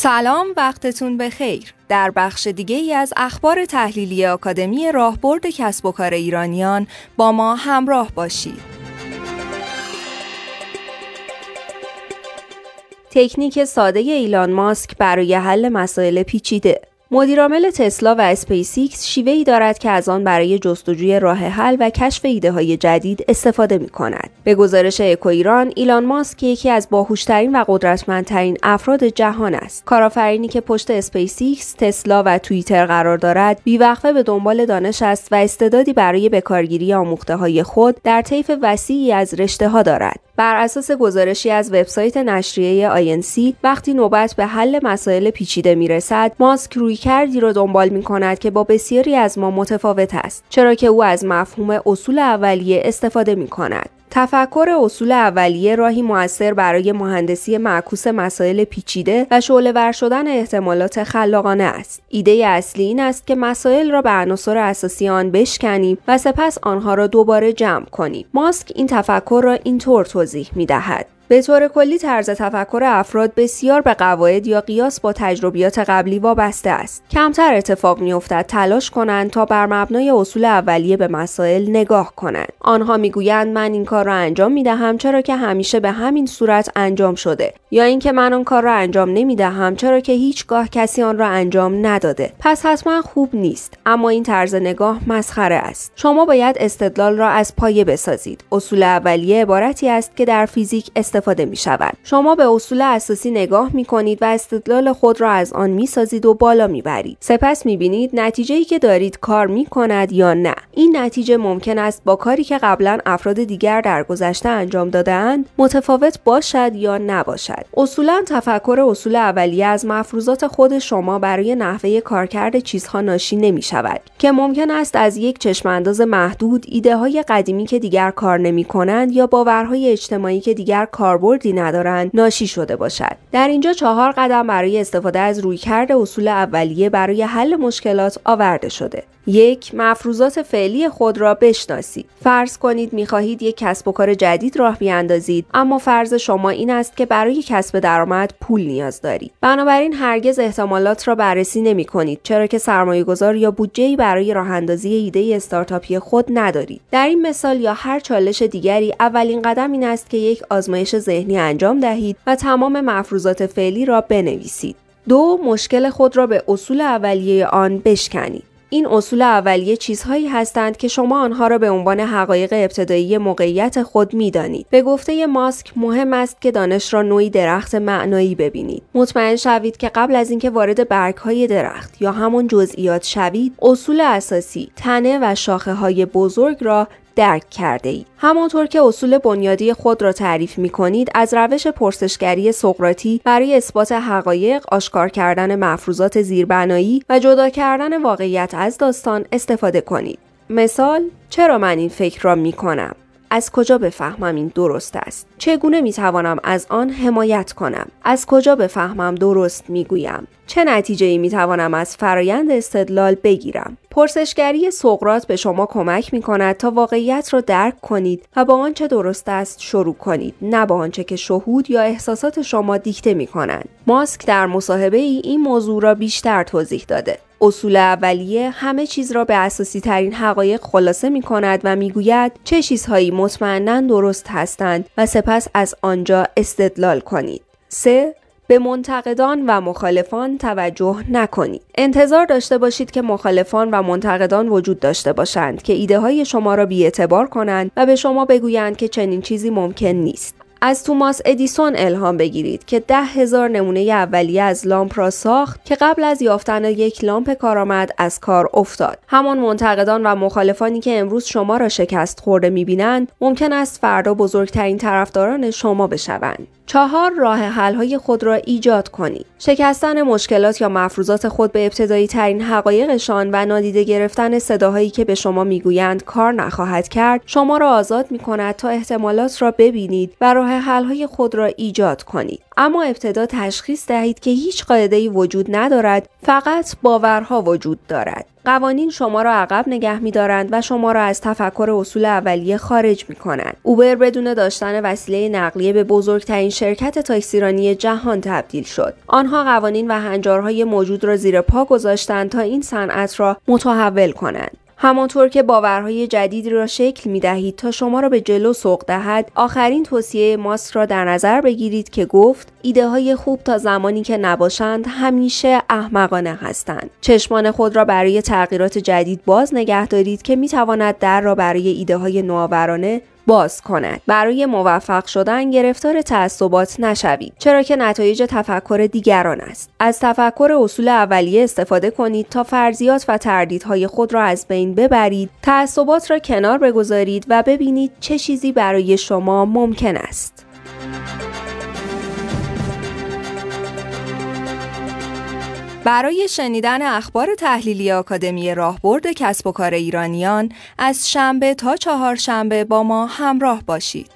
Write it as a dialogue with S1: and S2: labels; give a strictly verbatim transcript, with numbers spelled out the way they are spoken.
S1: سلام، وقتتون بخیر. در بخش دیگه ای از اخبار تحلیلی آکادمی راهبرد کسب و کار ایرانیان با ما همراه باشید. تکنیک ساده ایلان ماسک برای حل مسائل پیچیده. مدیرعامل تسلا و اسپیس ایکس شیوه‌ای دارد که از آن برای جستجوی راه حل و کشف ایده‌های جدید استفاده می‌کند. به گزارش اکو ایران، ایلان ماسک یکی از باهوش‌ترین و قدرتمندترین افراد جهان است. کارآفرینی که پشت اسپیس ایکس، تسلا و توییتر قرار دارد، بی‌وقفه به دنبال دانش است و استعدادی برای بکارگیری آموخته‌های خود در طیف وسیعی از رشته‌ها دارد. بر اساس گزارشی از وبسایت نشریه آی ان سی، وقتی نوبت به حل مسائل پیچیده میرسد، ماسک رویکردی را دنبال می‌کند که با بسیاری از ما متفاوت است، چرا که او از مفهوم اصول اولیه استفاده می‌کند. تفکر اصول اولیه راهی مؤثر برای مهندسی معکوس مسائل پیچیده و شعله‌ور شدن احتمالات خلاقانه است. ایده اصلی این است که مسائل را به عناصر اساسی آن بشکنیم و سپس آنها را دوباره جمع کنیم. ماسک این تفکر را اینطور توضیح می‌دهد: به طور کلی طرز تفکر افراد بسیار به قواعد یا قیاس با تجربیات قبلی وابسته است. کمتر اتفاق می‌افتد تلاش کنند تا بر مبنای اصول اولیه به مسائل نگاه کنند. آنها می‌گویند من این کار را انجام می‌دهم چرا که همیشه به همین صورت انجام شده، یا اینکه من آن کار را انجام نمی‌دهم چرا که هیچگاه کسی آن را انجام نداده. پس حتما خوب نیست. اما این طرز نگاه مسخره است. شما باید استدلال را از پایه بسازید. اصول اولیه عبارتی است که در فیزیک استفاده می شود. شما به اصول اساسی نگاه می کنید و استدلال خود را از آن می سازید و بالا می برید. سپس می بینید نتیجه‌ای که دارید کار می کند یا نه. این نتیجه ممکن است با کاری که قبلا افراد دیگر در گذشته انجام داده‌اند متفاوت باشد یا نباشد. اصولا تفکر اصول اولیه از مفروضات خود شما برای نحوه کارکرد چیزها ناشی نمی شود که ممکن است از یک چشمانداز محدود، ایده‌های قدیمی که دیگر کار نمی کنند یا باورهای اجتماعی که دیگر کاربردی ندارند ناشی شده باشد. در اینجا چهار قدم برای استفاده از رویکرد اصول اولیه برای حل مشکلات آورده شده. یک، مفروضات فعلی خود را بشناسید. فرض کنید می‌خواهید یک کسب و کار جدید راه بیاندازید، اما فرض شما این است که برای کسب درآمد پول نیاز دارید. بنابراین هرگز احتمالات را بررسی نمی‌کنید، چرا که سرمایه‌گذار یا بودجه‌ای برای راه‌اندازی ایده استارتاپی خود ندارید. در این مثال یا هر چالش دیگری، اولین قدم این است که یک آزمایش ذهنی انجام دهید و تمام مفروضات فعلی را بنویسید. دو، مشکل خود را به اصول اولیه آن بشکنید. این اصول اولیه چیزهایی هستند که شما آنها را به عنوان حقایق ابتدایی موقعیت خود می‌دانید. به گفته ماسک مهم است که دانش را نوعی درخت معنایی ببینید. مطمئن شوید که قبل از اینکه وارد برگ‌های درخت یا همان جزئیات شوید، اصول اساسی، تنه و شاخه‌های بزرگ را درک کرده اید. همانطور که اصول بنیادی خود را تعریف می کنید، از روش پرسشگری سقراطی برای اثبات حقایق، آشکار کردن مفروضات زیربنایی و جدا کردن واقعیت از داستان استفاده کنید. مثال: چرا من این فکر را می کنم؟ از کجا بفهمم این درست است؟ چگونه می توانم از آن حمایت کنم؟ از کجا بفهمم درست می گویم؟ چه نتیجه‌ای می توانم از فرایند استدلال بگیرم؟ پرسشگری سقراط به شما کمک می کند تا واقعیت را درک کنید و با آنچه درست است شروع کنید، نه با آنچه که شهود یا احساسات شما دیکته می کنند. ماسک در مصاحبه ای این موضوع را بیشتر توضیح داده. اصول اولیه همه چیز را به اساسی ترین حقایق خلاصه می کند و می گوید چه چیزهایی مطمئناً درست هستند و سپس از آنجا استدلال کنید. سه، به منتقدان و مخالفان توجه نکنید. انتظار داشته باشید که مخالفان و منتقدان وجود داشته باشند که ایده های شما را بی‌اعتبار کنند و به شما بگویند که چنین چیزی ممکن نیست. از توماس ادیسون الهام بگیرید که ده هزار نمونه اولیه از لامپ را ساخت که قبل از یافتن یک لامپ کارآمد از کار افتاد. همان منتقدان و مخالفانی که امروز شما را شکست خورده می‌بینند، ممکن است فردا بزرگترین طرفداران شما بشوند. چهار، راه حل‌های خود را ایجاد کنید. شکستن مشکلات یا مفروضات خود به ابتدایی ترین حقایقشان و نادیده گرفتن صداهایی که به شما میگویند کار نخواهد کرد، شما را آزاد می‌کند تا احتمالات را ببینید و راه حل‌های خود را ایجاد کنید. اما ابتدا تشخیص دهید که هیچ قاعده‌ای وجود ندارد، فقط باورها وجود دارد. قوانین شما را عقب نگه می‌دارند و شما را از تفکر اصول اولیه خارج می‌کنند. اوبر بدون داشتن وسیله نقلیه به بزرگترین شرکت تاکسیرانی جهان تبدیل شد. آنها قوانین و هنجارهای موجود را زیر پا گذاشتند تا این صنعت را متحول کنند. همانطور که باورهای جدیدی را شکل می دهید تا شما را به جلو سوق دهد، آخرین توصیه ماسک را در نظر بگیرید که گفت ایده های خوب تا زمانی که نباشند همیشه احمقانه هستند. چشمان خود را برای تغییرات جدید باز نگه دارید که می تواند در را برای ایده های نوآورانه باز کند. برای موفق شدن گرفتار تعصبات نشوید، چرا که نتایج تفکر دیگران است. از تفکر اصول اولیه استفاده کنید تا فرضیات و تردیدهای خود را از بین ببرید، تعصبات را کنار بگذارید و ببینید چه چیزی برای شما ممکن است. برای شنیدن اخبار تحلیلی آکادمی راهبرد کسب و کار ایرانیان از شنبه تا چهارشنبه با ما همراه باشید.